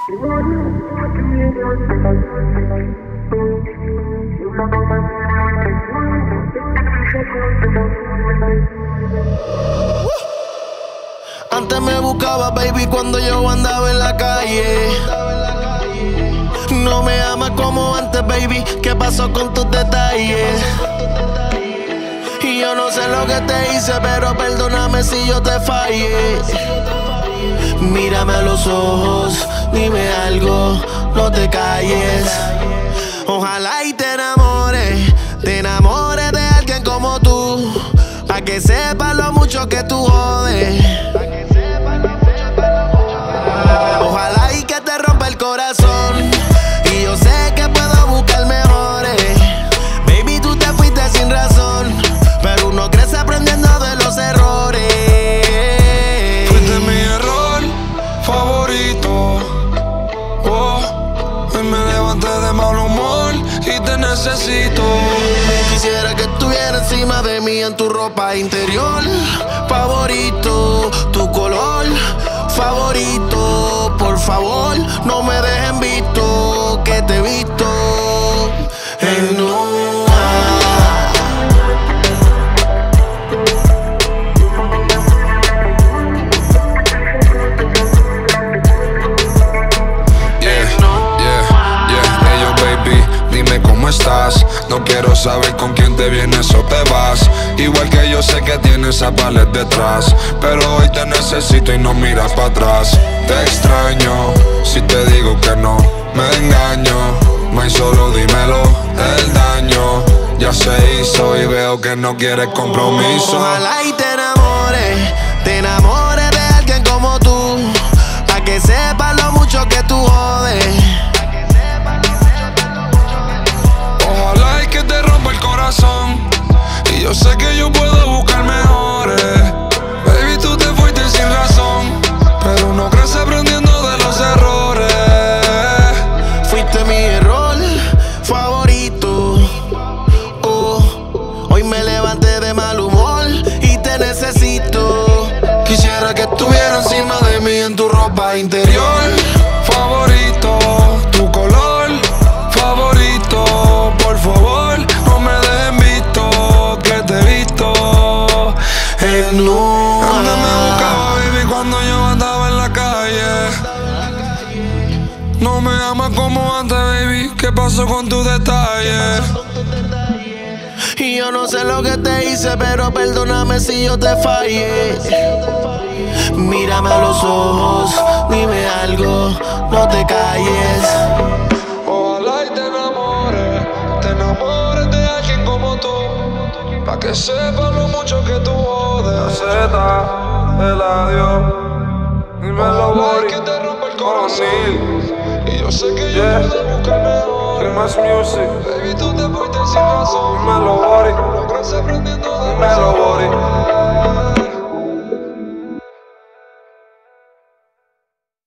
Antes me buscaba, baby, cuando yo andaba en la calle. No me amas como antes, baby. ¿Qué pasó con tus detalles? Y yo no sé lo que te hice, pero perdóname si yo te fallé. Mírame a los ojos, dime algo, no te calles. Ojalá y te enamores de alguien como tú, pa' que sepas lo mucho que tú jodes. Ojalá y que te rompa el corazón, y yo sé que puedo buscar mejores. Baby, tú te fuiste sin razón, pero uno crece aprendiendo de los errores. Fuiste mi error favorito. Hoy me levanté de mal humor y te necesito. Quisiera que estuviera encima de mí en tu ropa interior favorito, tu color favorito. Por favor, no me dejen visto que te he visto en nua. Dime cómo estás, no quiero saber con quién te vienes o te vas. Igual que yo sé que tienes a palet detrás, pero hoy te necesito y no miras para atrás. Te extraño, si te digo que no, me engaño. May, solo dímelo, el daño ya se hizo y veo que no quieres compromiso. Ojalá y te enamores de alguien como tú, pa' que sepas lo mucho que tú jodes. Ojalá y que te rompa el corazón, y yo sé que yo puedo buscar mejores. Baby, tú te fuiste sin razón, pero uno crece aprendiendo de los errores. Fuiste mi error favorito. Hoy me levanté de mal humor y te necesito. Quisiera que estuviera encima de mí en tu ropa interior favorito, tu color favorito. Por favor, no me dejen visto que te he visto en nua. Antes me buscaba, baby, cuando yo andaba en la calle. No me amas como antes, baby. ¿Qué pasó con tus detalles? Y yo no sé lo que te hice, pero perdóname si yo te fallé. Mírame a los ojos, dime algo, no te calles. Ojalá y te enamores de alguien como tú, pa' que sepa lo mucho que tú jodes. La Z, el adiós, dímelo, Boris, que te rompa el corazón, y yo sé que yo puedo buscar mejor. Más music, baby, tú te fuiste sin razón. Dímelo, Boris, no crees aprendiendo de mí.